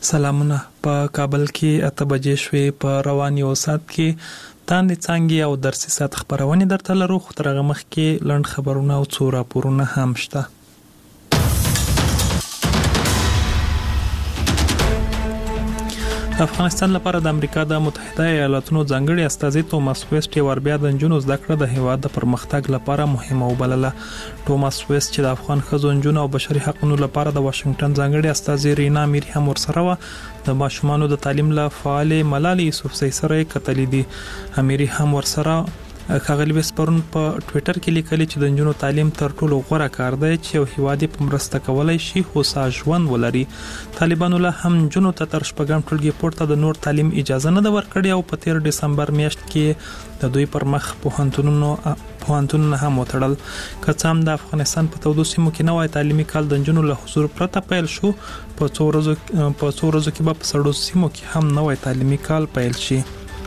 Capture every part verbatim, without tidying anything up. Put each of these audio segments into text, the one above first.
سلامونه. په کابل کې اته بجې شوې. په روان یو ساعت کې تاندې څانګې او درسي ساعت خبرونه درته لرو، خو تر هغه مخکې لنډ خبرونه او څو راپورونه هم شته. افغانستان لپاره د امریکا د متحده ایالاتونو ځانګړي استازي توماس ویسټ یو ور بیا د نجونو زده کړه د هیواد د پرمختګ لپاره مهمه وبلله. توماس ویسټ چې د افغان ښځو، نجونو او بشري حقوقو لپاره د واشنگټن ځانګړي استازي رینا میری هم ورسره و. د ماشومانو د تعلیم له فعال ملالي یوسفزۍ سره کتلې دي. اميري هم ورسره ښاغلي وسپرون په ټوئیټر کې لیکلي چې د نجونو تعلیم تر ټولو غوره کار دی چې یو هیواد په مرسته کولای شي هوسا ژوند ولري. طالبانو له هم نجونو ته تر شپږم ټولګي پورته د نور تعلیم اجازه نه ورکړې او په تیر دسمبر میاشت کې د دوی پر مخ پوهنتونونو پوهنتونونه هم وتړل. که څه هم د افغانستان په تودو سیمو کې نوی تعلیمي کال د نجونو له حضور پرته پیل شو، په څو ورځو په څو ورځو کې به په سړو سیمو کې هم نوی تعلیمي کال پیل شي.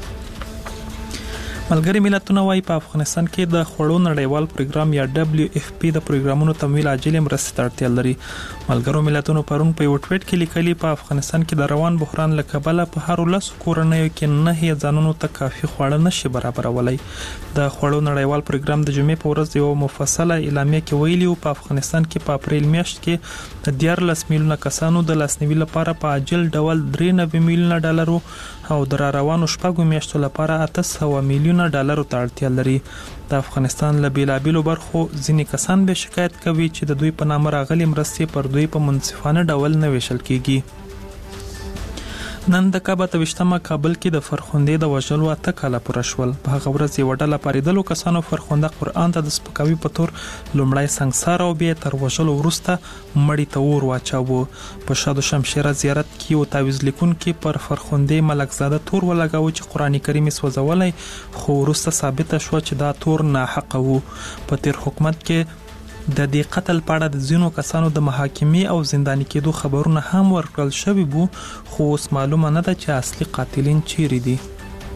ملګری ملتونه وايي په افغانستان کې د خوړو نړیوال پروګرام یا دبليو اف پی د پروګرامونو تمویل عاجل مرستې ته اړتیا لري. ملګرو ملتونو پرون په یو ټویټ کې لیکلي په افغانستان کې د روان بحران له کبله په هر ولس کورنیو کې نه ځانونو ته کافي خواړه نشي برابرولای. د خوړو نړیوال پروګرام د جمعې په ورځ یو مفصله اعلامیه کې ویلي او په افغانستان کې په اپریل میاشت کې د دیارلس میلیونه کسانو د لاسنیوي لپاره په عاجل ډول درې نوي میلیونه ډالر او د روانو شپږو میاشتو لپاره اته سوه میلیونه ډالر ته اړتیا لري. د افغانستان له بیلابیلو برخو ځینې کسان به شکایت کوي چې د دوی په نامه راغلي مرستې پر دوی په منصفانه ډول نه ویشل کیږي. نن د کابل توشتمه کابل کې د فرخندې د وژلو اته کاله پوره شول. په هغه ورځ یو ډله پاریدلو کسانو فرخنده قرآن ته د سپکاوي په تور لومړی سنگسار او بیا تر وژلو وروسته مړی ته اور واچاوه. په شاد شمشیره زیارت کې او تعویض لیکون کې پر فرخندې ملکزاده تور ولګاوه چې قرآن کریم سوځولای، خو وروسته ثابت شو چې دا تور ناحق وو. په تیر حکومت کې د دې قتل په اړه د ځینو کسانو د محاکمې او زنداني کېدو خبرونه هم ورکړل شوي وو، خو اوس معلومه نه ده چې اصلي قاتلین چیرې دي.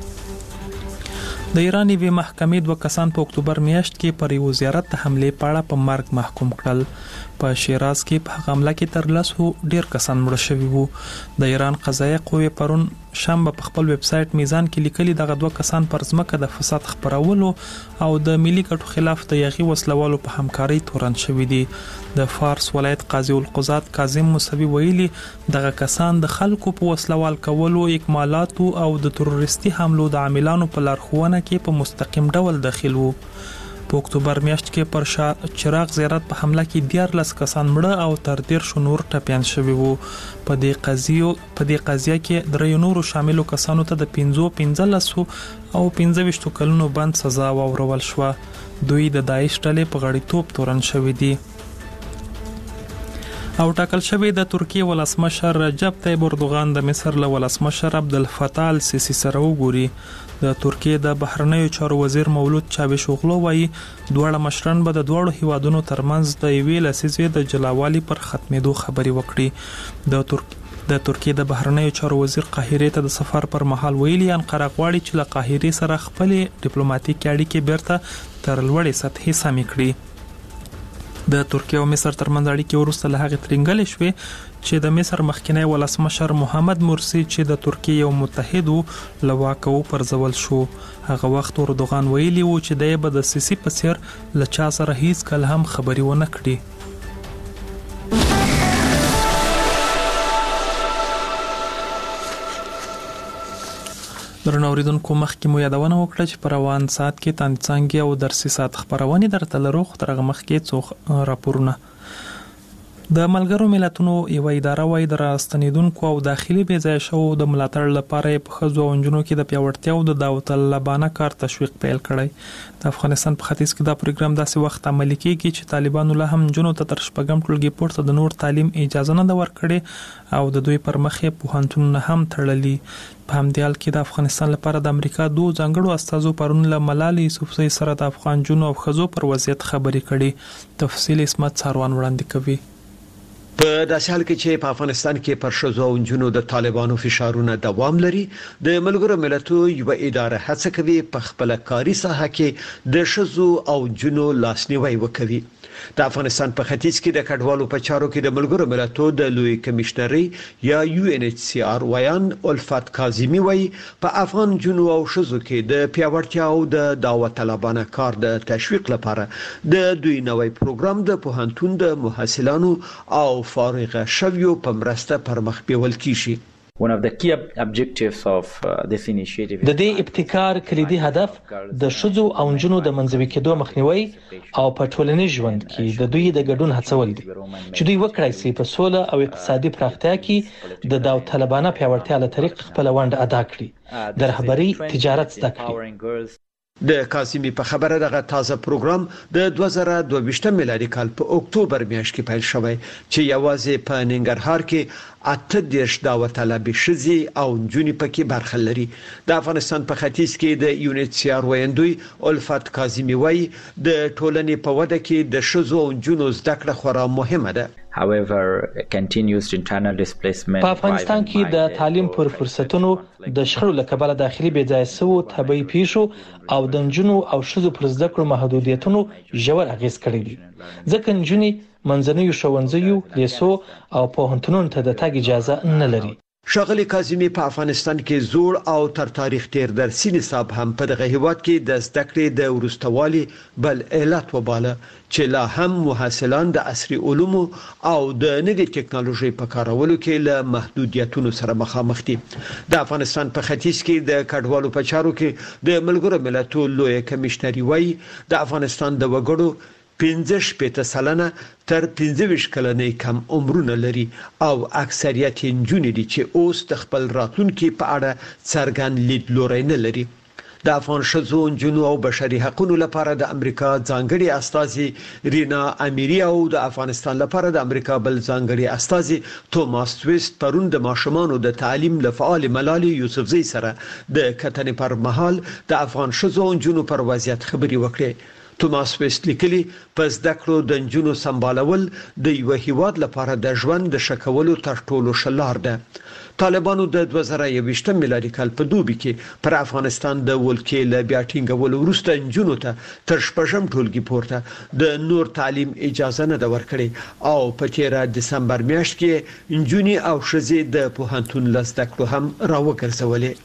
د ایران یوې محکمې دوه کسان په اکتوبر میاشت کې پر یو زیارت د حملې په اړه په مرګ محکوم کړل. په شیراز کې په حمله کې تر لسو ډیر کسان مړه شوي وو. د ایران قضایه قوې پرون شنبه په خپل ویب سټ میزان کې لیکلي دغه دوه کسان پر ځمکه د فساد خپرولو او د ملي ګټو خلاف د یغي وسلوالو په همکارۍ تورن شوي دي. د فارس ولایت قاضي القضات کاظم موسوي ویلي دغه کسان د خلکو په وسلوال کولو، اکمالاتو او د تروریستي حملو د عاملانو په لارښوونه کې په مستقیم ډول داخل وو. په اکتوبر میاشت کې پر شاه چراغ زیارت په حمله کې دیارلس کسان مړه او تر دیرشو نور ټپیان شوي وو. په دې قضیو په دې قضیه کې درې نورو شاملو کسانو ته د پنځو پنځلسو او پنځه ویشتو کلونو بند سزا واورول شوه. دوی د داعش ډلې په غړیتوب تورن شوي دي. او ټاکل شوی د ترکیه ولسمشر رجب طیب اردوغان د مصر له ولسمشر عبدالفتاح السیسی سره وګوري. د ترکیه د بهرنیو چارو وزیر مولود چاوش اوغلو وایي دواړه مشران به د دواړو هیوادونو ترمنځ د یوې لسیزې د جلاوالي پر ختمېدو خبرې وکړي. د ترکیه د ترکیه د بهرنیو چارو وزیر قاهره ته د سفر پر مهال ویلي انقره غواړي چې له قاهره سره خپل ډیپلوماټیک اړیکې بیرته تر لوړې سطحې سمې کړي. د ترکیه او مصر ترمنځ اړیکې وروسته له هغې ترینګلې شوې چې د مصر مخکنی ولسمشر محمد مرسی چې د ترکیه یو متحد وو له واکه وپرځول شو. هغه وخت اردوغان ویلي وو چې دی به د سیسي په څیر له چا سره هیڅ کله هم خبرې ونه کړي. درنو اوریدونکو، مخکې مو یادونه وکړه چې په روان ساعت کې تاندې څانګې او درسي ساعت خبرونه درته لرو، خو تر هغه مخکې څو راپورونه. د ملګرو ملتونو یو اداره وايي د راستنیدونکو او داخلي بې ځایه شوو د ملاتړ لپاره په ښځو او نجونو کې د پیاوړتیا او د داوطلبانه کار تشویق پیل کړی. د افغانستان په ختیځ کې دا پروګرام داسې وخت عملي کیږي چې طالبانو له هم نجونو ته تر شپږم ټولګي پورته د نور تعلیم اجازه نه ده ورکړې او د دوی پر مخ یې پوهنتونونه هم تړلي. په همدې حال کې د افغانستان لپاره د امریکا دوه ځانګړو استازو پرون له ملالي یوسفزۍ سره د افغان جنو او ښځو پر وضعیت خبرې کړي. تفصیل اسمت څاروان وړاندې کوي. په داسې حال کې چې په افغانستان کې پر ښځو او نجونو د طالبانو فشارونه دوام لري، د ملګرو ملتونو یو اداره هڅه کوي په خپل کاري ساحه کې د ښځو او نجونو لاسنیوي وکړي. د افغانستان په ختیځ کې د کډوالو په چارو کې د ملګرو ملتونو د لوی کمشنري یا یو ان ایچ سی آر ویان الفت کاظمی وایي په افغان جنو او ښځو کې د پیاوړتیا او د دعوت طلبانه کار د تشویق لپاره د دوی نوې پروګرام د پوهنتون د محصلانو او فارغ شویو په مرسته پرمخ بیول کیږي. One of the key objectives of uh, this initiative د دې ابتکار کلیدي هدف د ښځو او نجونو د منځوي کېدو مخنیوي او په ټولنیز ژوند کې د دوی د ګډون هڅول دي چې دوی وکړای شي په سوله او اقتصادي پراختیا کې د داوطلبانه طلبانه پیاوړتیا له طریق خپل ونډه ادا کړي، د رهبري تجارت زده کړي. د کاظمی په خبره دغه تازه پروګرام د دوه زره دوه ویشت میلادي کال په اکتوبر میاشت کې پیل شوی چې یوازې په ننګرهار کې اته دیرش دعوت طلبي ښځې او نجونې پکې برخه لري. د افغانستان په ختیځ کې د یو ان ایچ سی آر ویندوی الفت کاظمی وایي د ټولنې په وده کې د ښځو او نجونو زده کړه خورا مهمه ده. However, continuous internal displacement په افغانستان کې د تعلیم پر فرصتونو د شخړو له کبله داخلي بې ځای سوو طبي پیښو او د نجونو او ښځو پر زده کړو محدودیتونو ژور اغیز کړی دی، ځکه نجونې منځنیو ښوونځیو، لیسو او پوهنتونونو ته د تګ اجازه نه لري. ښاغلي کاظمی په افغانستان کې زوړ او تر تاریخ تیر درسي نصاب هم په دغه هیواد کې د زده کړې د ورستوالي بل علت وباله چې لا هم محصلان د عصري علومو او د نوې ټکنالوژي په کارولو کې له محدودیتونو سره مخامخ دي. د افغانستان په ختیځ کې د کډوالو په چارو کې د ملګرو ملتونو لوی کمشنري وایي د افغانستان د وګړو پنځه شپېته سلنه تر پنځه ویشت کلنې کم عمرونه لري او اکثریت نجونې دي چې اوس د خپل راتلونکي په اړه څرګند لیدلوری نه لري. د افغان ښځو، نجونو او بشري حقوقو لپاره د امریکا ځانګړي استازي رینا امیری او د افغانستان لپاره د امریکا بل ځانګړي استازي توماس ویست پرون د ماشومانو د تعلیم له فعال ملالي یوسفزۍ سره د کتنې پر مهال د افغان ښځو او نجونو پر وضعیت خبري وکړې. توماس ویست لیکلي په زده کړو د نجونو سمبالول د یو هیواد لپاره د ژوند د شکولو تر ټولو ښه لار ده. طالبانو د دوه زره یوویشت میلادي کال په دوبي کې پر افغانستان د ولکې له بیا ټینګولو وروسته نجونو ته تر شپږم ټولګي پورته د نور تعلیم اجازه نه ده ورکړې او په تیره دسمبر میاشت کې نجونې او ښځې د پوهنتون له زده کړو هم راوګرځولې.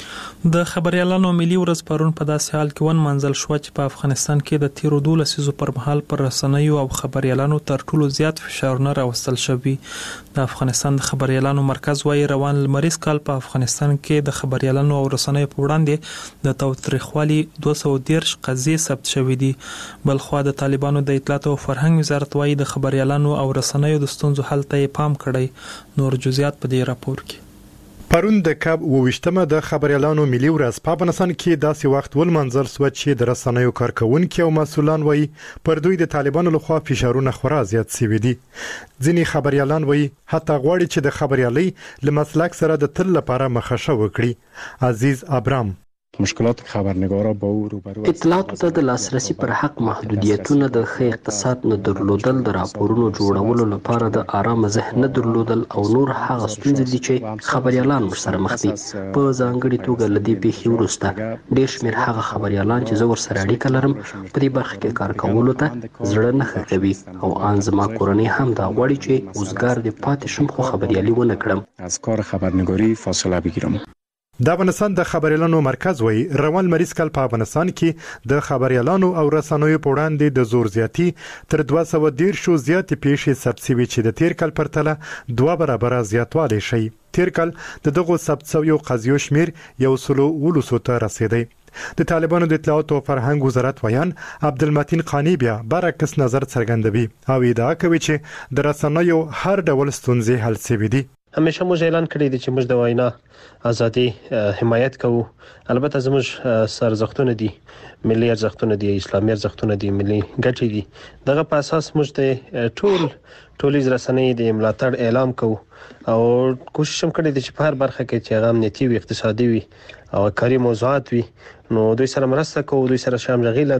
د خبريالانو ملي ورځ پرون په داسې حال کې ون منزل شو چې په افغانستان کې د تیرو دوه لسیزو پر مهال پر رسنیو او خبريالانو تر ټولو زیات فشارونه راوستل شوی. د افغانستان د خبريالانو مرکز وايي روان لمریز کال په افغانستان کې د خبريالانو او رسنیو په وړاندې د تاوتریخوالي دوه سوه دېرش قضیې ثبت شوې دي. بلخوا د طالبانو د اطلاعات او فرهنګ وزارت وايي د خبريالانو او رسنیو د ستونزو حل ته پام کړی. نور جزئیات په دې راپور کې. پرون د کاب وویشتمه د خبريالانو ملي ورځ په افغانستان کې داسې وخت ولمنځل شو چې د رسنیو کارکونکو او مسؤلان وایي پر دوی د طالبانو لخوا فشارونه خورا زیات شوي دي. ځینې خبريالان وایي حتی غواړي چې د خبريالۍ له مسلک سره د تل لپاره مخه وکړي. عزیز ابرام مشکلات خبرنگارا با او روبرو اطلاعاتو ته د لاسرسي پر حق محدودیتونه، د ښه اقتصاد نه درلودل، د راپورونو جوړولو لپاره د آرام ذهن نه درلودل او نور هغه ستونزې دي چې خبريالان ورسره مخ دي. په ځانګړي توګه له دې پیښې وروسته ډېر شمېر هغه خبريالان چې زه ورسره اړیکه لرم په دې برخه کې کار کولو ته زړه نه ښه کوي او ان زما کورنۍ هم دا غواړي چې اوسګار دې پاتې شم خو خبريالي ونه کړم، از کار خبرنگاری فاصله بگیرم. د افغانستان د خبريالانو مرکز وایي روان مریض کال په افغانستان کې د خبريالانو او رسنیو په وړاندې د زور زیاتی تر دوه سوه دېرش زیاتې پیښې ثبت شوي چې د تیر کال پرتله دوه برابره زیاتوالی شي. تیر کال د دغو ثبت شویو قضیو شمیر یو سلو ولسو ته رسیدی. د طالبانو د اطلاعات او فرهنګ وزارت ویان عبدالمتین قانی بیا برعکس نظر څرګندوي او ادعا کوي چې د رسنیو هر ډول ستونزې حل شوي دي. همیشه موږ اعلان کړی دی چې موږ د وینا ازادي حمایت کوو. البته زموږ سرزختونه دي، ملي ارزښتونه دي، اسلامي ارزښتونه دي، ملي ګټې دي. دغه په اساس موږ د ټول ټولنیز رسنۍ د ملاتړ اعلان کوو او کوشش هم کړی دی چې په هر برخه کې چې هغه امنیتي وي، اقتصادي وي او کاري موضوعات وي، نو دوی سره مرسته کوو، دوی سره شاملغي لرو.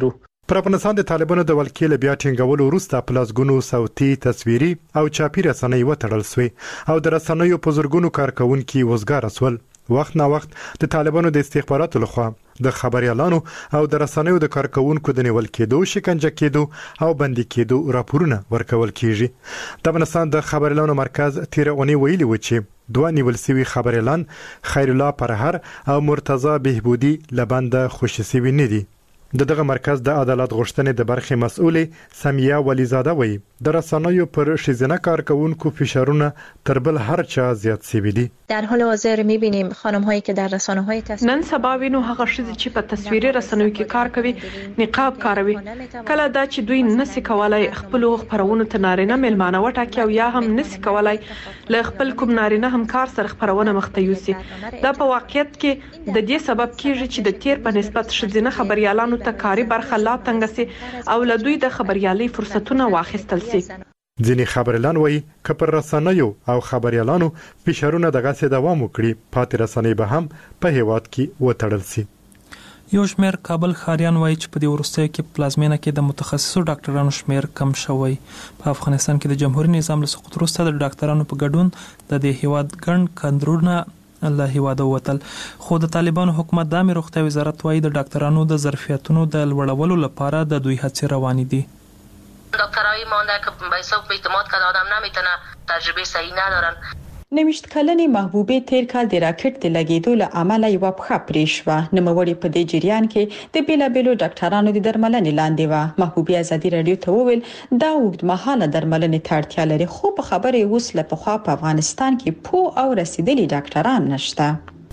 پر افغانستان د طالبانو د ولکې بیا ټینګولو وروسته پلاسګونو صوتي تصویري او چاپی رسنۍ وتړل سوې او د رسنیو په زرګونو کارکونکو وزګار اسول. وخت نا وخت د طالبانو د استخباراتو لخوا د خبريالانو او د رسنیو د کارکونکو د نیول کېدو، شکنجه کېدو او بندي کېدو راپورونه ورکول کیږي. د افغانستان د خبريالانو مرکز تیر اونۍ ویلي و چې دوه نیول سوي خبريالان خیر الله پرهر او مرتضی بهبودی لبنده خوشي سوي نه دي. د دغه مرکز د عدالت غوښتنې د برخې مسؤلې سمیه ولیزاده وایي د رسنیو پر ښځینه کارکونکو فشارونه تر بل هر چا زیات شوي دي. در حال حاضر می‌بینیم خانم‌هایی که در رسانه‌های تصویری نن سبا وینو هغه ښځې چې په تصویري رسنیو کې کار کوي نقاب کاروي. کله دا چې دوی نسی کولای خپل خبرونه ته نارینه ملمانه وټاکي او یا هم نسی کولای له خپل کوم نارینه همکار سره خبرونه مخته یوسي. دا په واقعیت کې د دې سبب کیږي چې د تیر په نسبت ښځینه خبريالانو ته کاري برخه لا تنګ سي او له دوی د خبريالي فرصتونه واخیستل سي. ځینې خبريالان وایي که پر رسنیو او خبريالانو فشارونه دغه سي دوام وکړي پاتې رسنۍ به هم په هیواد کې وتړل سي. یو شمېر کابل ښاریان وایي چې په دې وروستیو کې پلازمینه کې د متخصصو ډاکټرانو شمېر کم شوی. په افغانستان کې د جمهوریت نظام له سقوط وروسته د ډاکټرانو په ګډون د دې هیواد ګڼ کندرونه له هیواده ووتل. خو د طالبانو حکومت د عامه روغتیا وزارت وایي د ډاکټرانو د ظرفیتونو د لوړولو لپاره د دوی هڅې روانې دي. دکترایی مانده که به حساب اعتماد کرد آدم نمیتونه تجربه صحیح ندارن. نوشت کلنې محبوبې تیر کال د راکټ د لګیدو له امله یو پخه پرې شوه. نوموړې په دې جریان کې د بیلابیلو ډاکټرانو د درملنې لاندې وه. محبوبې ازادي رادیو ته وویل دا اوږدمهاله درملنې ته اړتیا لري خو په خبره اوس له پخوا په افغانستان کې پوه او رسیدلي ډاکټران نشته.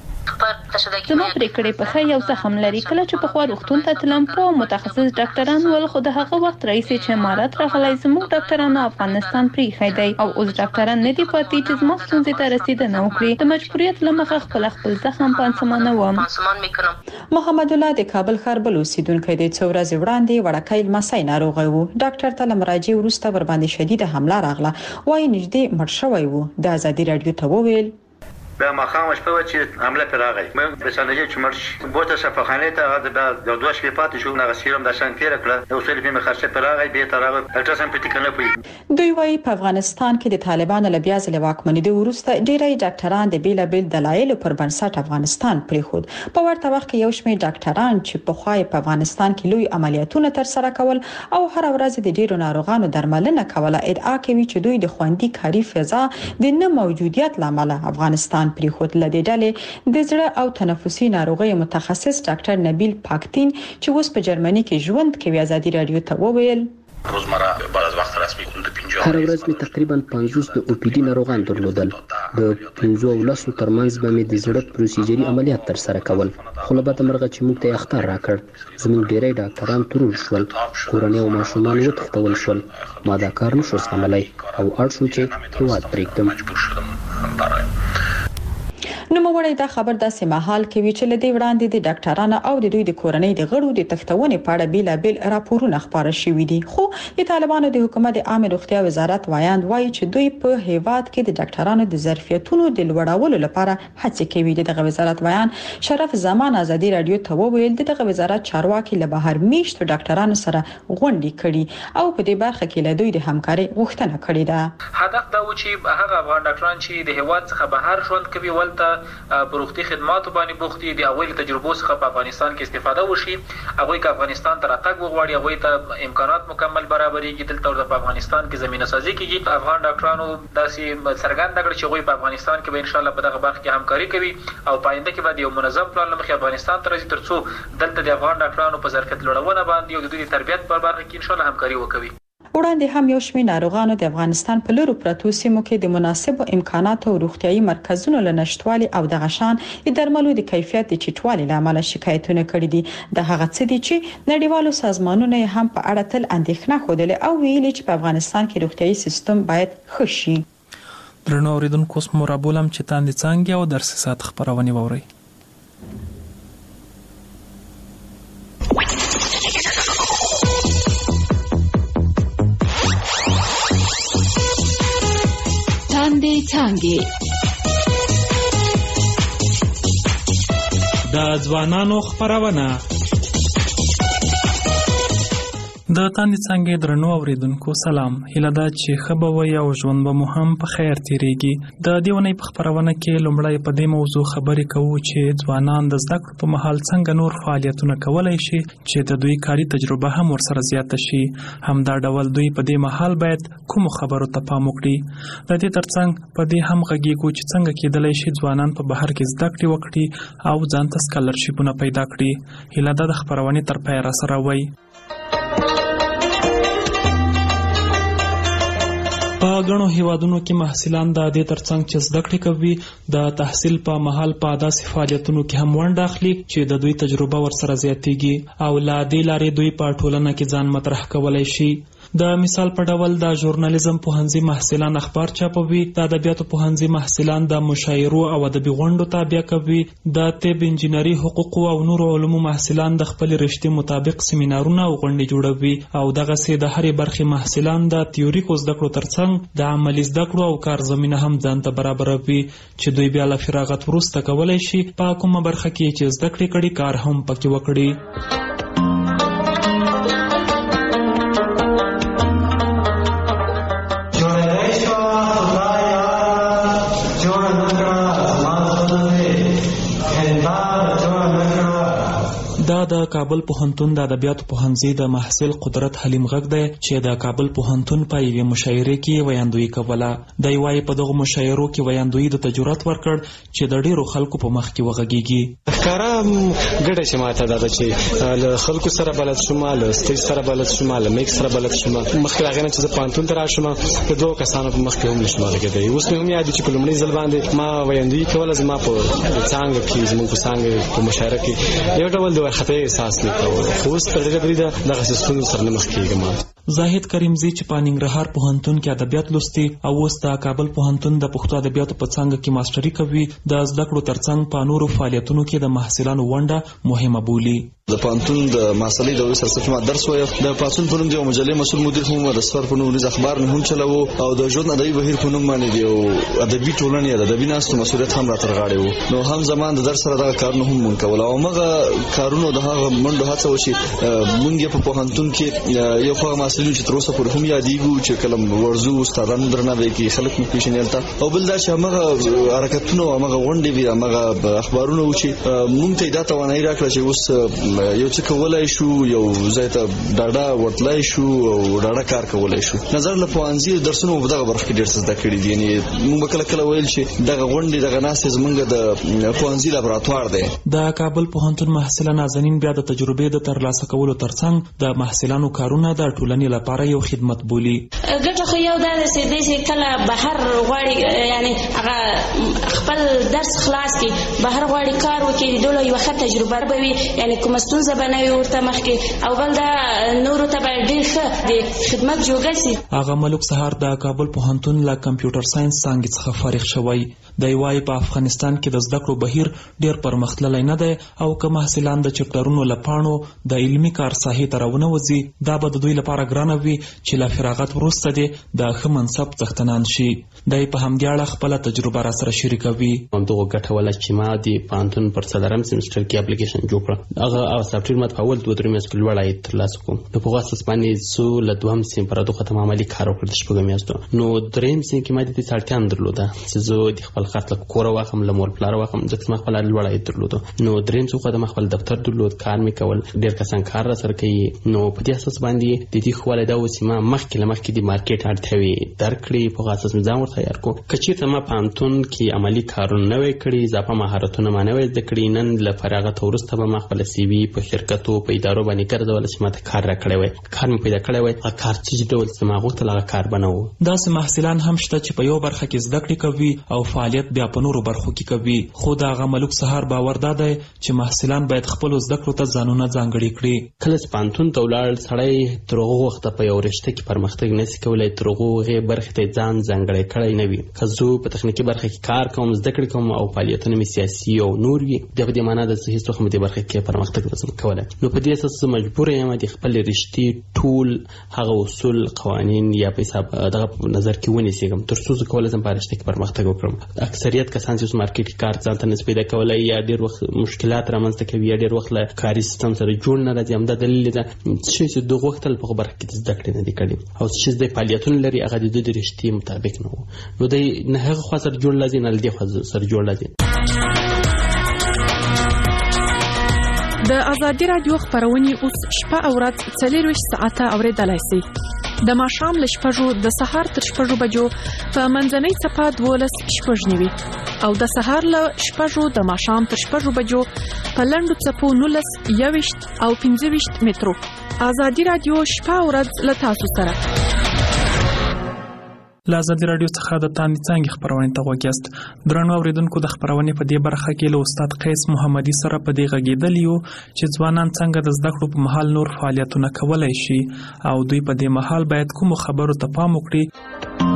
زما پریکړې په خې یو زخم لري. کله چې په خوا روغتون ته تلم په متخصص ډاکټران ول خو د هغه وخت رئیس چې امارات راغلی زموږ ډاکټرانو افغانستان پریخی دی او اوس ډاکټران نه دي پاتې چې زما ستونزې ته رسیدنه وکړي. د مجبوریت له مخه خپل خپل زخم پانسمانه وم. محمد الله د کابل ښار بل اوسیدونکی دی. څو ورځې وړاندې وړکۍ لمسی ناروغ و. ډاکټر ته له مراجعې وروسته ور باندې شدیده حمله راغله. وایي نږدې مړ شوی و. د ازادي رادیو ته وویل به ما خاموش په چې حمله پر راغی مې په سندجه چې مرش بوته شفاخانه ته د دوه شپې پاتې شو نه سیروم د شان تیر کړه یو څل په خرچه پر راغی به تر هغه الټراساوند پټی کنه پي. دوی وايي په افغانستان کې د طالبانو له بیا ځل واکمنۍ وروسته ډیری ډاکټران د بیلابل دلایل پر بنسټ افغانستان پریخود. په ورته وخت کې یو شمېر ډاکټران چې په خوای په افغانستان کې لوی عملیاتونه تر سره کول او هر ورځ د ډیرو ناروغانو درملنه کوله ادعا کوي چې دوی د خوندي کاری فضا د نه موجودیت لامل افغانستان پریخود. لدې ډلې د زړه او تنفسي ناروغیو متخصص ډاکټر نبیل پاکتین چې اوس په جرمني کې ژوند کوي ازادي رادیو ته وویل روزمره بعد از وخت رسمي د پنځه هر ورځ می تقریبا پنځوس د او پی ډي ناروغان درلودل. د پنځو ولسو ترمنځ به می د زړه پروسیجري عملیات تر سره کول. خو له بده مرغه چې موږ ته اختیار راکړ زموږ ډیری ډاکټران ترور شول. کورنۍ او ماشومان وتښتول شول. ما دا کار نشو زغملای او اړ شو چې هیواد پرېږدم. نوموړی دا خبر داسې مهال کوي چې لدې وړاندې د ډاکټرانو او د دوی د کورنۍ د غړو د تښتونې په اړه بیلابل راپورونه خپاره شوي دي. خو د طالبانو د حکومت د عامه روغتیا وزارت وایاند وایي چې دوی په هیواد کې د ډاکټرانو د ظرفیتونو د لوړولو لپاره هڅې کوي. دغه وزارت وایان شرف زمان ازادي رادیو ته وویل دغه وزارت چارواکي له بهر میشتو ډاکټرانو سره غونډې کړي او په دې برخه کې له دوی د همکاري غوښتنه کړې ده. هدف دا و چې هغه افغان ډاکټران چې د هیواد څخه بهر ژوند کوي ولته بروختي خدماتو باندې بوختي دي اول تجربو څخه په افغانستان کې استفاده وشي. هغه کې افغانستان ته راتګ وغواړي هغه ته امکانات مکمل برابرېږي. دلته په افغانستان کې زمينه سازي کیږي. افغان ډاکټرانو داسې څرګنده کړ چې هغه په افغانستان کې به ان شاء الله په دغه برخه کې همکاري کوي او پاینده کې به یو منظم پلان لمخې افغانستان ته راځي ترڅو دلته د افغان ډاکټرانو په ظرفیت لوړونه باندې او د دوی تربیت په برخه کې ان شاء الله همکاري وکړي. وړاندې هم یو شمېر ناروغانو د افغانستان په لورو پرتو سیمو کې د مناسبو امکاناتو او روغتيایي مرکزونو له نشټوالي او د غشان د درملو د کیفیت د چټوالي لامل شکایتونه کړي دي. د هغه څه دي چې نړیوالو سازمانونو هم په اړه تل اندېښنه خوده او ویلي چې په افغانستان کې روغتيایي سیستم باید ښه شي. درنو اوریدونکو اوس مرابولم چې تاندې څنګه او درس سات خبرونه ووري. تاندې څنګه د ځوانانو خبرونه د تاندې څنګه درنو اوریدونکو سلام. هیله ده چې ښه به وي او ژوند به مو هم په خیر تیریږي. د دې ونې په خپرونه کې لومړی په دې موضوع خبرې کوو چې ځوانان د زده کړو په مهال څنګه نور فعالیتونه کولی شي چې د دوی کاري تجربه هم ورسره زیاته شي. همدا ډول دوی په دې مهال باید کومو خبرو ته پام وکړي. د دې ترڅنګ په دې هم غږیږو چې څنګه کېدلی شي ځوانان په بهر کې زده کړې وکړي او ځان ته سکالرشیپونه پیدا کړي. هیله ده د خپرونې تر پایه راسره وئ. په غنو هیوادونو کې محصلان د دې ترڅنګ چې زده کړې کوي د تحصیل په مهال په داسې فعالیتونو کې هم ونډه اخلي چې د دوی تجربه ورسره زیاتېږي او له دې لارې دوی په ټولنه کې ځان مطرح کولی شي. د مثال په ډول د ژورنالیزم پوهنځي محصلان اخبار چاپوي، د ادبیاتو پوهنځي محصلان د مشاعرو او ادبي غونډو تابع کوي، د طب، انجینري، حقوقو او نورو علومو محصلان د خپل رشتې مطابق سیمینارونه او غونډې جوړوي او دغسې د هرې برخې محصلان د تیوریکو زده کړو ترڅنګ د عملي زده کړو او کار زمینه هم ځان ته برابروي چې دوی بیا له فراغت وروسته کولی شي په کومه برخه کې چې زده کړې کړي کار هم پکې وکړي. دا د کابل پوهنتون د ادبیاتو پوهنځي د محصل قدرت حلیم غږ دی چې د کابل پوهنتون په یوې مشاعرې کې ویاندویي کوله. دی وایي په دغو مشاعرو کې ویاندویي د تجربت ورکړ چې د ډیرو خلکو په مخ کې وغږیږي. ښکاره ګډه چې ماته دا ده چې له خلکو سره بلد شوم، له سټیج سره بلد شوم، له میک سره بلد شوم. مخکې له هغې نه چې زه پوهنتون ته راشم د دوو کسانو په مخ کې هم نشم غږېدی. اوس مې هم یاد دي چې په لومړي ځل باندې ما ویاندویي کوله. زما په څانګه کې زموږ په څانګه په مشاعره کې یو ډول د وارخطۍ احساس مې کوه، خو اوس تر ډېره بریده دغسې ستونزو سره نه مخ کېږم. زاهد کریمزی چې په ننګرهار پوهنتون کې ادبیات لوستي او اوس د کابل پوهنتون د پښتو ادبیاتو په څانګه کې ماسټري کوي، د زده کړو ترڅنګ په نورو فعالیتونو کې د محصلانو ونډه مهمه بولي. د پوهنتون د محصلۍ د وسر څخه ما درس وایم. د پاتون په نوم د مجلې مسؤل مدیر هم د سفر په نوم د اخبار نه هم چلاوه او د ژوند ادبي بهیر په نوم باندې دی او ادبي ټولنې د ادبي ناستو مسؤلیت هم را ترغاړي وو. نو هم زمان د درس سره دا کارونه هم مونږ کول او هغه کارونه د هغه منډه هڅه وشي. مونږ په پوهنتون کې یو خو محصلین چې تر اوسه پورې هم یادېږو چې کله ورزو استادانو درناوی کوي، خلک مو پیژني او بل دا چې هغه حرکتونه او هغه غونډې وي، هغه اخبارونه و چې مونږ ته دا توانایي راکړه چې اوس یو څه کولای شو، یو ځای ته ډاډه ورتلای شو او ډاډه کار کولای شو. نظر له پوهنځي درسونو په دغه برخه کې ډېر څه زده کړي دي. یعنې موږ به کله کله ویل چې دغه غونډې دغه ناستې زموږ د پوهنځي لابراتوار دی. د کابل پوهنتون محصله نازنین بیا د تجربې د ترلاسه کولو ترڅنګ د محصلانو کارونه د ټولنې لپاره یو خدمت بولي. ګټه خو یو دا ده چې دی چې کله بهر غواړي یعنې هغه خپل درس خلاص کړي، بهر غواړي کار وکړي، ډوله یوه ښه تجربه به وي، یعنې کومه ستونزه به نه وي ورته مخکې او بل دا نورو ته به ډېر ښه د خدمت جوګه سي. هغه ملک سهار د کابل پوهنتون له کمپیوټر ساینس څانګې څخه فارغ شوی. دی وایي په افغانستان کې د زده کړو بهیر ډېر پرمختللی نه دی او که محصلان د چپټرونو له پاڼو د علمي کار ساحې ته راونه وځي، دا به د دوی لپاره ګرانه وي چې له فراغت وروسته دې د ښه منصب څښتنان شي. دی په همدې اړه خپله تجربه راسره شریکوي. همدغه ګټوله چې ما د پوهنتون پر څلورم سیمسټر کې اپلیکیشن جوړ کړه، هغه سافټویر ما په اول دوه درې میاشتو کې لوړ عاید ترلاسه کړم. نو په هغه اساس باندې زه له دوهم سیم پر دغه ختم عملي کار وکړ د شپږو میاشتو. نو درېیم سیم کې ما د دې اړتیا هم درلوده چې زه د خپل خرڅ له کوره واخلم، له مور پلاره واخلم، ځکه ما خپل لوړ عاید درلوده. نو درېیم څه خو د خپل دفتر درلود، کار مې کول، ډېر کسان کار را سره کوي. نو په دې اساس باندې د دې خواله دا و چې ما مخکې له مخکې د مارکیټ اړتیاوې درک کړې، په هغه اساس مې ځان ورته تیار کړو. که چېرته ما پوهنتون کې عملي کارونه نه وی کړي، اضافه مهارتونه ما نه وی زده کړي، نن له فراغت وروسته به ما خپله سی وي په شرکتو په ادارو باندې ګرځوله چې ما ته کار راکړی وی، کار مې پیدا کړی وی. هغه کار چې ډول چې ما غوښتل هغه کار به نه و. داسې محصلان هم شته چې په یو برخه کې زده کړې کوي او فعالیت بیا په نورو برخو کې کوي. خو د هغه ملک سهار باور دا دی چې محصلان باید خپلو زده کړو ته ځانونه ځانګړي کړي. کله چې پوهنتون ته ولاړ سړی تر هغه وخته په یو رشته کې پرمختګ نشي کولی، تر هغې برخې ته ځان ځانګړی کړی نه وي. که زه په تخنیکي برخه کې کار کوم، زده کړې کوم او فعالیتونه مې سیاسي او نور وي، بیا په دې معنا ده چې هېڅ وخت مې دې برخه کې پرمختګ نشم کولی. نو په دې اساس زه مجبور یم د خپلې رشتې ټول هغه اصول، قوانین یا په حساب دغه په نظر کې ونیسم تر څو زه کولی شم په رشته کې پرمختګ وکړم. اکثریت کسان چې مارکیټ کې کار ځان ته نسبت پیدا کولای یا ډیر وخت مشکلات رامنځته کوي یا ډیر وخت له کاري سیستم سره جوړ نه راځي. همدا دلیل دی چې د وختل په خبره کې زده کړې نه دي کړې او چې د فعالیتونو لري هغه د دوی رښتې مطابق نه وو نو د نه هغه خوا سره جوړ لازم نه لدی خوا سره جوړ لازم. د ازادي رادیو خبرونه اوس شپه او ورځ څلور ساعته اوریدلای شئ. د ماښام له شپږو د سهار تر شپږو بجو په منځنۍ صفه دولس شپږ نیوي او د سهار له شپږو د ماښام تر شپږو بجو په لنډو څپو نولس یويشت او پنځه ویشت مترو. ازادي رادیو شپه او ورځ له تاسو سره. له ازادي رادیو څخه د تاندې څانګې خبرونه ته غوښیاست. درنو اوریدونکو د خبرونه په دې برخه کې له استاد قیس محمدي سره په دې غږیدل یو چې ځوانان څنګه د زده کړو په مهال نور فعالیتونه کولای شي او دوی په دې مهال باید کوم خبرو ته پام وکړي.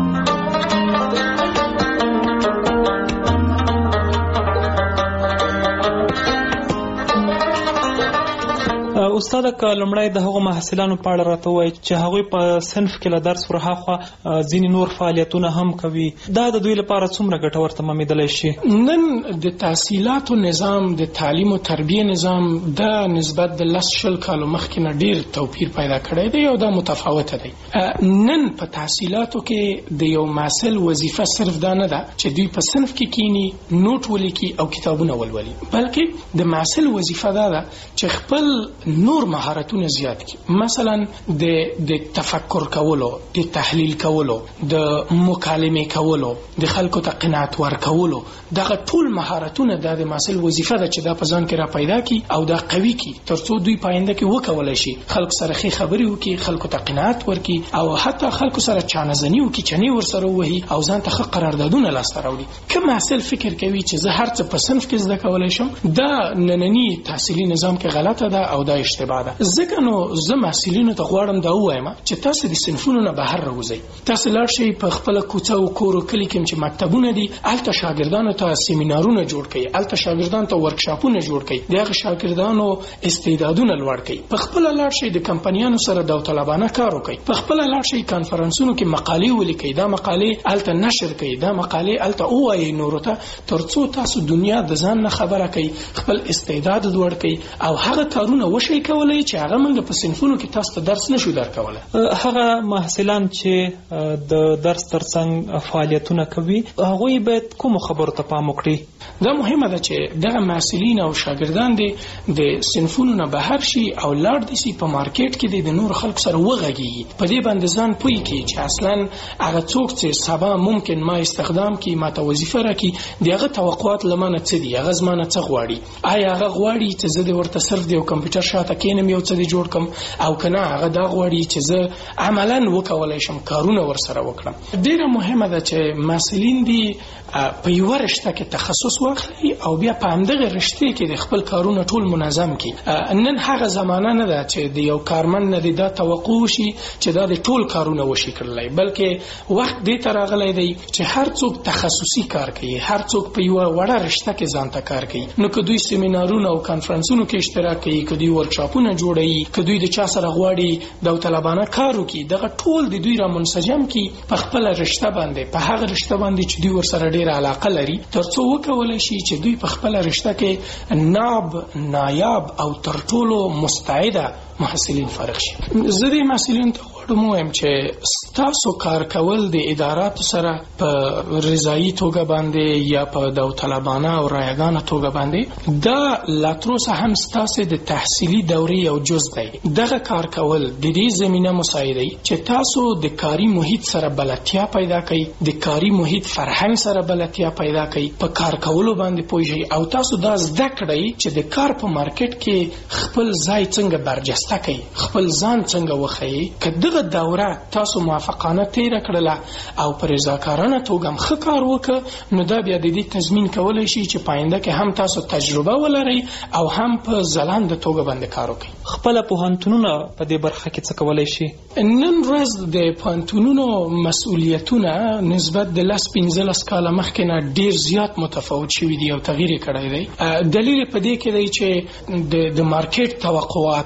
استاد کلمړای د هغو محصلانو په اړه راته وایي چې هغوی په صنف کې له درس ورهاخوا ځینې نور فعالیتونه هم کوي. دا د دوی لپاره څومره ګټور تمامېدلی شي؟ نن د تحصیلاتو نظام د تعلیم او تربیه نظام د نسبت د لس شل کالو مخکې نه ډیر توپیر پیدا کړی دی او دا متفاوته دی. نن په تحصیلاتو کې د یو محصل وظیفه صرف دا نه ده چې دوی په صنف کې کینی نوٹ ولیکي او کتابونه ولولي، بلکې د محصل وظیفه دا ده چې خپل نور مهارتونه زیات کی. مثلا د د تفکر کولو، د تحلیل کولو، د مکالمه کولو، د خلکو ته قناعت ورکولو، دغه ټول مهارتونه د محصل وظیفه ده چې دا په ځان کې را پیدا کی او دا قوي کی ترڅو دوی پاینده کې وکولای شي خلک سره ښه خبرې وکړي، خلکو ته قناعت ورکړي او حتی خلکو سره چانهزنی وکړي، چنی ور سره وهي او ځان ته ښه قراردادونه لاسته راوړي. که محصل فکر کوي چې زه هر څه په صنف کې زده کولای شم، دا نننی تحصیلي نظام کې غلطه ده او دا اشتباه ده. ځکه نو زه محصلینو ته غواړم دا ووایم چې تاسو د صنفونو نه بهر راوځئ. تاسو لاړ شئ په خپل کوڅه او کور او کلی کې چې مکتبونه دي، هلته شاګردانو ته سیمینارونه جوړ کړئ، هلته شاګردانو ته ورکشاپونه جوړ کړئ، دغه شاګردانو استعدادونه لوړ کړئ. په خپل لاړ شئ د کمپنیانو سره داوطلبانه کار وکړئ، په خپل لاړ شئ کانفرنسونو کې مقالې ولیکئ، دا مقالې هلته نشر کړئ، دا مقالې هلته ووایئ نورو ته ترڅو تاسو دنیا د ځان نه خبره کړئ، خپل استعداد لوړ کړئ او هغه کارونه وشئ کولای چې هغه موږ په صنفونو کې تاسو ته درس نشو درکوله. هغه محصلان چې د درس ترڅنګ فعالیتونه کوي هغوی باید کوم خبرو ته پام وکړي؟ دا مهمه ده چې دغه محصلین او شاګردان دي د صنفونو نه بهر شي او لاړ دي سي په مارکیټ کې د نور خلکو سره وغږیږي، په دې باندې ځان پوي کړي چې اصلا هغه څوک چې سبا ممکن ما استخدام کی ما ته وظیفه راکړي دغه توقعات لمنه څه دي، هغه زمانه څه غواړي، آیا هغه غواړي چې زه د ورته صرف د کمپیوټر شاته کینم یو څه جوړ کم او کنه هغه دا غواړي چې زه عملاً وکولای شم کارونه ورسره وکړم. ډیره مهمه ده چې مسؤلین دي په یو رشته کې تخصص واخلي او بیا په همدغه رشته کې د خپل کارونه ټول منظم کړي. نن هغه زمانہ نه ده چې د یو کارمن نه دا توقع شي چې دا د ټول کارونه وشي کړلای، بلکې وخت دې تر راغلی دی چې هر څوک تخصصي کار کوي، هر څوک په یو وړه رشته کې ځان ته کار کوي. نو که دوی سیمینارونه او کانفرنسونو کې اشتراک کوي، که دوی ورکشاپونه جوړوي، که دوی د چا سره غواړي داوطلبانه کار وکړي، دغه ټول د دوی را منسجم کړي په خپل رشته باندې، په هغه رشته باندې چې دوی ورسره ډېر علاقه لري، ترڅو وکولای شي چې دوی په خپل رشته کې ناب نایاب او تر ټولو مستعده محصلین فارغ شي. زه د محصلین ته غواړم وایم چې تاسو کار کول د اداراتو سره په رضایي توګه باندې یا په داوطلبانه او رایګانه توګه باندې دا لا تر اوسه هم ستاسو د تحصیلي دورې یو جز دی. دغه کار کول د دې زمینه مساعدوي چې تاسو د کاري محیط سره بلدتیا پیدا کړئ، د کاري محیط فرهنګ سره بلدتیا پیدا کړئ، په کار کولو باندې پوه شئ او تاسو دا زده کړئ چې د کار په مارکیټ کې خپل ځای څنګه برجسته کړئ، خپل ځان څنګه وښیئ. که دغه دوره تاسو موافقانه تیره کړله او په رضاکارانه توګه هم ښه کار وکړه، نو دا بیا د دې تضمین کولی شي چې پاینده کې هم تاسو تجربه ولرئ او هم په ځلانده توګه باندې کار وکړئ. خپله پوهنتونونه په دې برخه کې څه کولی شي؟ نن ورځ د پوهنتونونو مسؤلیتونه نسبت د لس پنځلس کاله مخکې نه ډېر زیات متفاوت شوي دي او تغییر یې کړی دی. دلیل په دې کې دی چې د مارکیټ توقعات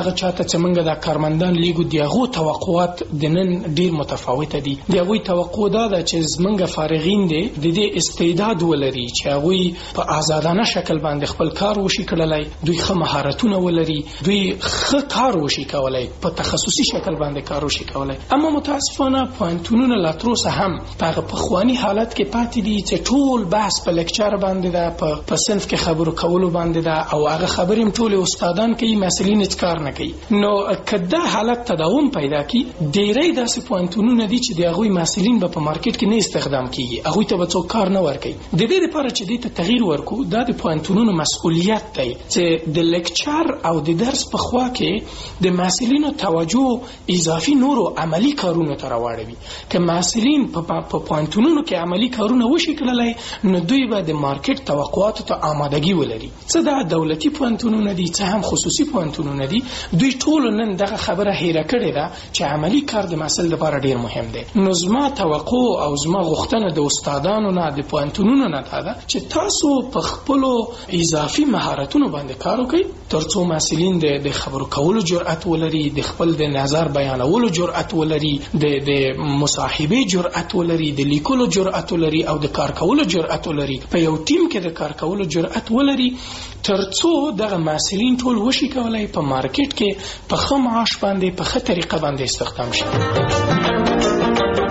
هغه چاته چې موږ د کارمندان لیګو دی هغه توقعات د نن ډیر متفاوته دي. د هغه توقع دا ده چې زمونږ فارغین دي د دې استعداد ولري چې هغه په آزادانه شکل باندې خپل کار وشي کړلای، دوی ښه مهارتونه ولري، دوی ښه کار وشي کولای، په تخصصي شکل باندې کار وشي کولای. اما متاسفانه پوینټونه لا تر اوسه هم په پخوانی حالت کې پاتې دي چې ټول بحث په لیکچر باندې ده، په صنف کې خبرو کولو باندې ده او هغه خبرې ټول استادان کوي، مسلین هیڅ کار نه کوي. نو کله حالت تداوم پیدا کی ډیری داسې پوینټونه دي چې د هغه مسلین په مارکیټ کې نه استخدام کیږي، هغه ته به څوک کار نه ورکوي. د دې لپاره چې دې ته تغییر ورکو دا د پوینټونو مسؤلیت دی چې د لیکچر او د درس په خوا کې د مسلینو توجه اضافي نورو عملی کارونو ته راوړي. که مسلین په پوینټونو کې عملی کارونه وشي کړلای نو دوی به د مارکیټ توقعاتو ته آمادګي ولري. څه د دولتي پوینټونو دي څه هم خصوصي پوینټونو دي، دوی ټول نن دغه خبره هیره کړې ده چې عملی کار د مسل لپاره ډیر مهم دی. نو زما توقع او زما غوښتنه د استادانو نه د پوینټونو نه ده چې تاسو په خپل اضافي مهارتونو باندې کار وکړئ ترڅو مسلین د خبرو کولو جرأت ولري، د خپل د نظر بیانولو جرأت ولري، د د مصاحبه جرأت ولري، د لیکلو جرأت ولري او د کار کولو جرأت ولري، په یو ټیم کې د کار کولو جرأت ولري ترڅو دغه مسلین ټول وشي کولای په مارکیټ کې په ښه معاش باندې په ښه طریقه باندې استخدام شي.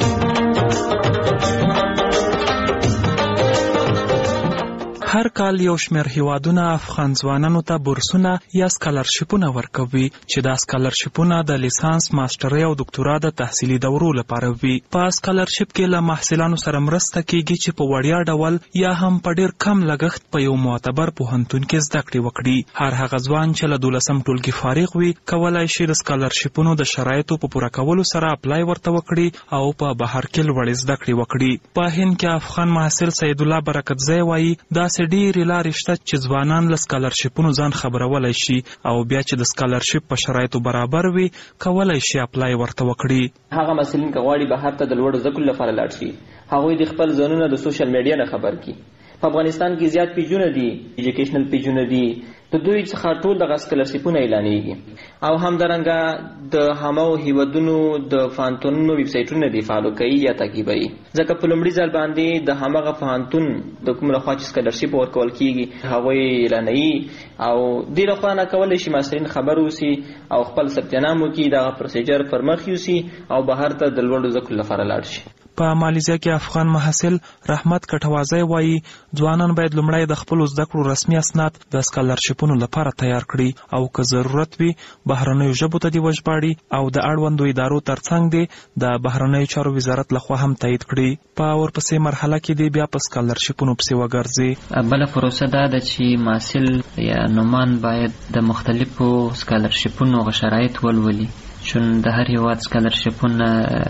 هر کال یو شمېر هیوادونه افغان ځوانانو ته بورسونه یا سکالرشیپونه ورکوي چې دا سکالرشیپونه د لیسانس، ماسترۍ او دکتورا د تحصیلي دورو لپاره وي. په سکالرشیپ کې له محصلانو سره مرسته کیږي چې په وړیا ډول یا هم په ډیر کم لګښت په یو معتبر پوهنتون کې زده کړې وکړي. هر هغه ځوان چې له دولسم ټولګي فارغ وي کولای شي د سکالرشیپونو د شرایطو په پوره کولو سره اپلای ورته وکړي او په بهر کې لوړې زده کړې وکړي. په هند کې افغان محصل سید الله برکتزی وایي دا ډېرې لارې شته چې ځوانان له سکالرشیپونو ځان خبرولی شي او بیا چې د سکالرشیپ په شرایطو برابر وي کولی شي اپلای ورته وکړي. هغه مسلین که غواړي بهر ته د لوړو زده کړو لپاره لاړ شي هغوی د خپل ځانونه د سوشل میډیا نه خبر کړي. په افغانستان کې زیات پیجونه دي، ایجوکیشنل پیجونه دي، د دوی څخه ټول دغه سکالرشیپونه اعلانېږي او همدارنګه د همو هیوادونو د پوهنتونونو ویب سایټونه دي فالو کوي یا تعقیبوي، ځکه په لومړي ځل باندې د همغه پوهنتون د کوم لخوا چې سکالرشیپ ورکول کیږي هغوی اعلانوي او دې لخوا نه کولی شي مسلین خبر اوسي او خپل ثبت نام وکړي، دغه پروسیجر پر مخ یوسي او بهر ته د لوړو زده کړو لپاره لاړ شي. په مالیزیا کې افغان محصل رحمت کټوازی وایي ځوانان باید لومړی د خپلو زده کړو رسمي اسناد د سکالرشیپونو لپاره تیار کړي او که ضرورت وي بهرنیو ژبو ته دې وژباړي او د اړوندو ادارو ترڅنګ دې د بهرنیو چارو وزارت لخوا هم تایید کړي. په ورپسې مرحله کې دې بیا په سکالرشیپونو پسې وګرځي. بله پروسه دا ده چې محصل یا نومان باید د مختلفو سکالرشیپونو شرایط ولولي، چون د هر هیواد سکالرشیپونه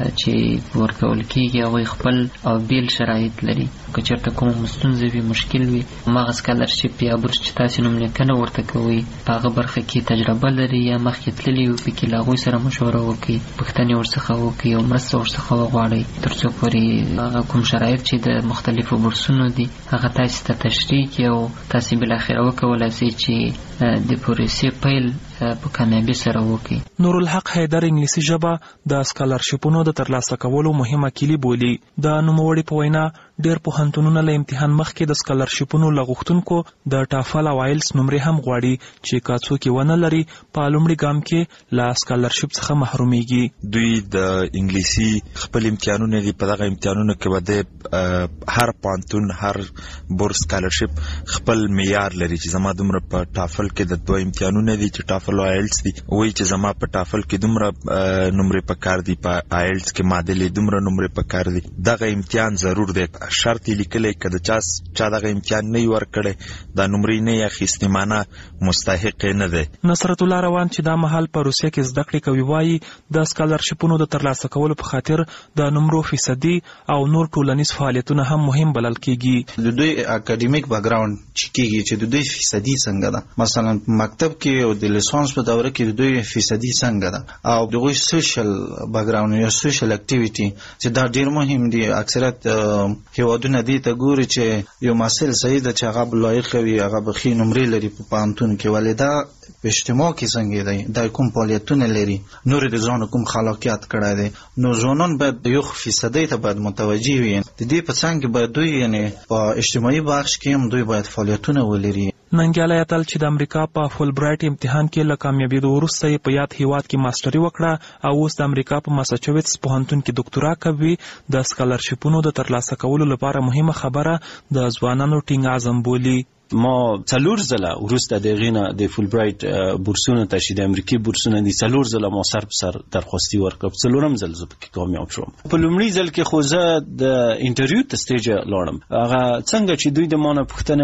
چې ورکول کیږي هغوی خپل او بیل شرایط لري. که چېرته کوم ستونزه وي، مشکل وي، هماغه سکالرشیپ یا بورس چې تاسې نوم لیکنه ورته کوئ په هغه برخه کې تجربه لري یا مخکې تللي وي پکې له هغوی سره مشوره وکړئ، پوښتنې ورڅخه وکړئ او مرسته ورڅخه وغواړئ تر څو پورې هغه کوم شرایط چې د مختلفو بورسونو دي هغه تاسې ته تشریح کړي او تاسې بالاخره وکولای شئ چې د پروسې پیل په کامیابی سره وکړي. نورالحق حیدر انګلیسي ژبه د سکالرشیپونو د ترلاسه کولو مهمه کلی بولي. د نوموړي په وینا ډېر پوهنتونونه له امتحان مخکې د سکالرشیپونو له غوښتونکو د ټافل او آیلس نمرې هم غواړي چې که څوک یې ونه لري په لومړي ګام کې له سکالرشیپ څخه محرومیږي. دوی د انګلیسي خپل امتحانونه دي، په دغه امتحانونو کې به د هر پوهنتون هر بورس سکالرشیپ خپل معیار لري چې زما دومره په ټافل کې د دوه امتحانونه دي چې ټافل او آیلس دي، وایي چې زما په ټافل کې دومره نمرې په کار دي، په آیلس کې معادلې دومره نمرې په کار دي. دغه امتحان ضرور دی، شرط یې لیکلی که د چا چا دغه امتحان نه وي ورکړی دا نمرې نه یې اخیستې معنه مستحق یې نه دی. نصرت الله روان چې دا مهال په روسیه کې زده کړې کوي وایي د سکالرشیپونو د ترلاسه کولو په خاطر د نمرو فیصدي او نور ټولنیز فعالیتونه هم مهم بلل کیږي. د دوی اکاډمیک بیکګراوند چې کیږي چې د دوی فیصدي څنګه ده، مثلا مکتب کې او د لیسانس ریسپانس په دوره کې دوی فیصدي څنګه ده او دغه سوشل بیک ګراوند یا سوشل اکټیویټي چې دا ډیر مهم دي. اکثریت هیوادونه دي ته ګوري چې یو محصل صحیح ده چې هغه لایق وي، هغه به ښې نمرې لري په پوهنتون کې، ولې دا په اجتماع کې څنګه دی، دا کوم فعالیتونه لري، نور د ځان کوم خلاقیت کړی دی. نو ځوانان باید یو فیصدي ته باید متوجه وي. د دې په څنګ کې باید دوی یعنی په اجتماعي بخش کې هم دوی باید فعالیتونه ولري. ننګیالی اتل چې د امریکا په فول برایټ امتحان کې له کامیابېدو وروسته یې په یاد هیواد کې ماسټري وکړه او اوس د امریکا په ماساچوټس پوهنتون کې ډاکټورا کوي. د سکالرشیپونو د ترلاسه کولو لپاره مهمه خبره د ځوانانو ټینګ عزم بولي. ما څلور ځله وروسته د غینه د فول برایټ بورسونه ته چې د امریکای بورسونه دي څلور ځله ما سر په سر درخواستي ورکړ، څلورم ځل زه پکې کامیاب شوم. په لومړي ځل کې خو زه د انټرویو ته سټیج لاړم، هغه څنګه چې دوی د ما نه پوښتنه